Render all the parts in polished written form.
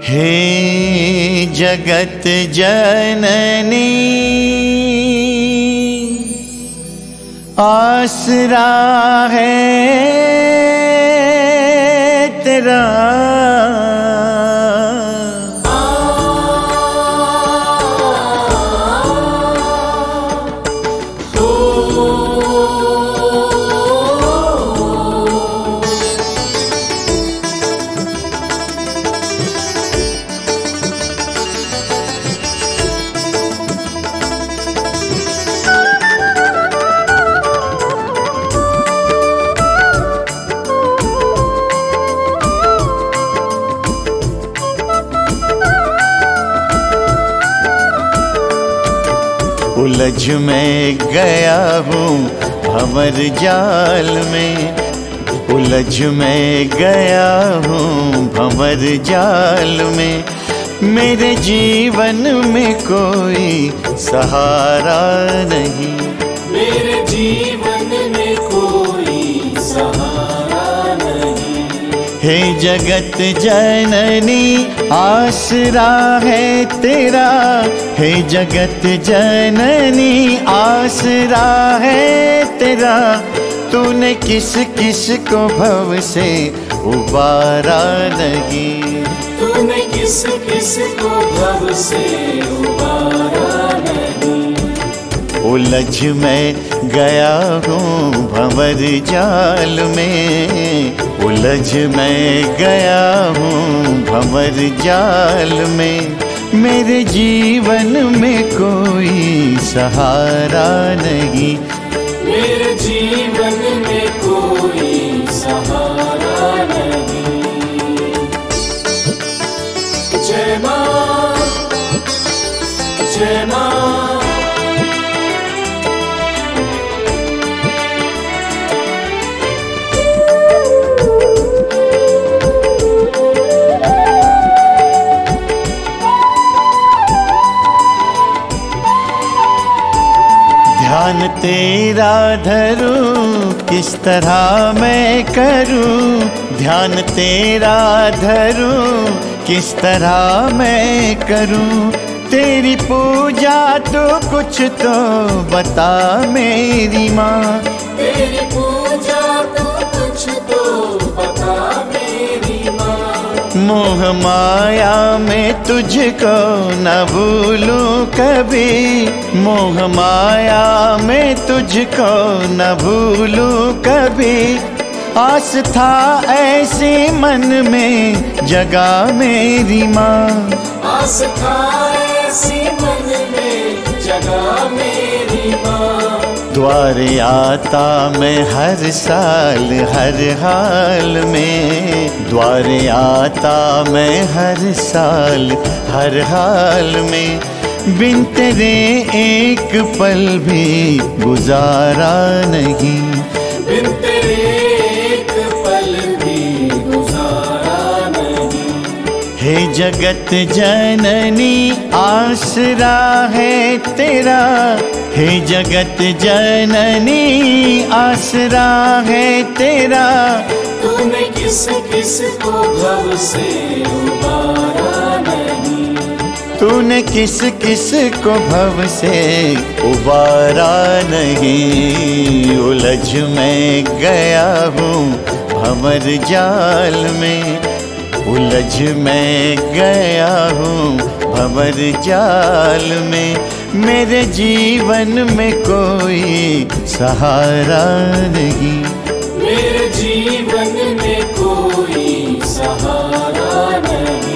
हे जगत जननी आसरा है तेरा, उलझ मैं गया हूँ भंवर जाल में, उलझ मैं गया हूँ भंवर जाल में। मेरे जीवन में कोई सहारा नहीं, मेरे जीवन में कोई सहारा नहीं। हे जगत जननी आसरा है तेरा, हे जगत जननी आसरा है तेरा। तूने किस किस को भव से उबारा नहीं, तूने किस किस को भव से उबारा नहीं। उलझ मैं गया हूँ भंवर जाल में, उलझ मैं गया हूँ भंवर जाल में। मेरे जीवन में कोई सहारा नहीं, मेरे जीवन में कोई सहारा नहीं। जय माँ, जय माँ। ध्यान तेरा धरूं किस तरह मैं करूं, ध्यान तेरा धरूं किस तरह मैं करूं। तेरी पूजा तो कुछ तो बता मेरी माँ, तेरी पूजा तो कुछ तो बता मेरी माँ। मोह माया में तुझको न भूलूं कभी, मोह माया में तुझको न भूलूं कभी। आस था ऐसी मन में जगा मेरी माँ, आस था ऐसी मन में जगा मेरी माँ। द्वारे आता मैं हर साल हर हाल में, द्वारे आता मैं हर साल हर हाल में। बिन तेरे एक पल भी गुजारा नहीं, बिन तेरे एक पल भी गुजारा नहीं। हे जगत जननी आसरा है तेरा, हे जगत जननी आसरा है तेरा। तूने किस किस को भव से उबारा नहीं, तूने किस किस को भव से उबारा नहीं। उलझ मैं गया हूँ भंवर जाल में, उलझ मैं गया हूँ भंवर जाल में। मेरे जीवन में कोई सहारा नहीं, मेरे जीवन में कोई सहारा नहीं।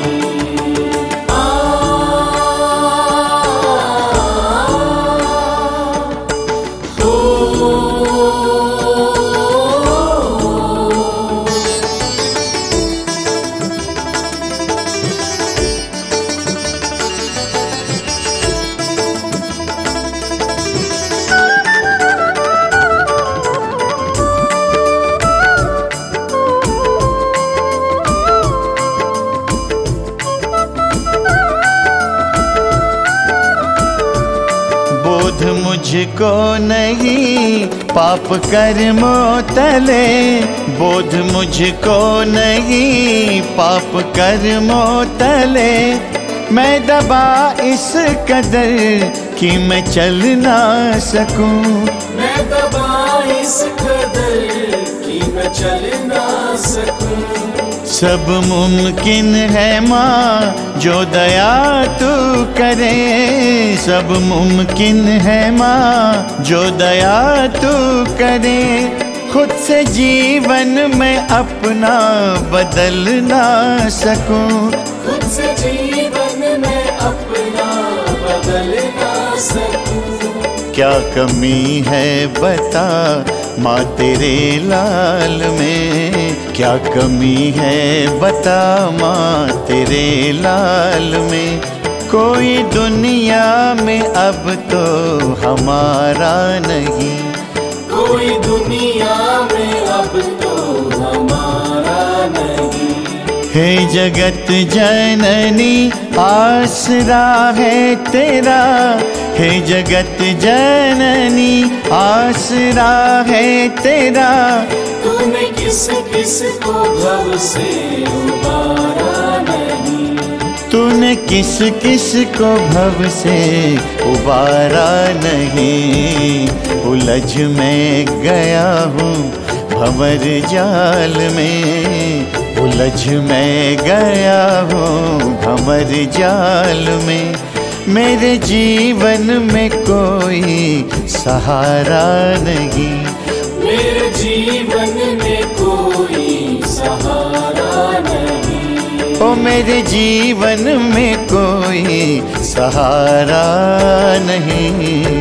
मुझको नहीं पाप कर्मों तले, बोध मुझको नहीं पाप कर्मों तले। मैं दबा इस कदर कि मैं चल ना सकूं, मैं दबा इस कदर कि मैं चल ना सकूं। सब मुमकिन है माँ जो दया तू करे, सब मुमकिन है माँ जो दया तू करे। खुद से जीवन में अपना बदल ना सकूं, खुद से जीवन में अपना बदल ना सकूं। क्या कमी है बता माँ तेरे लाल में, क्या कमी है बता माँ तेरे लाल में। कोई दुनिया में अब तो हमारा नहीं, कोई दुनिया में अब तो हमारा नहीं। हे जगत जननी आसरा है तेरा, हे जगत जननी आसरा है तेरा। तूने किस किस को भव से उबारा नहीं, तूने किस किस को भव से उबारा नहीं। उलझ मैं गया हूँ भंवर जाल में, उलझ मैं गया हूँ भंवर जाल में। मेरे जीवन में कोई सहारा नहीं, मेरे जीवन में कोई सहारा नहीं। ओ मेरे जीवन में कोई सहारा नहीं।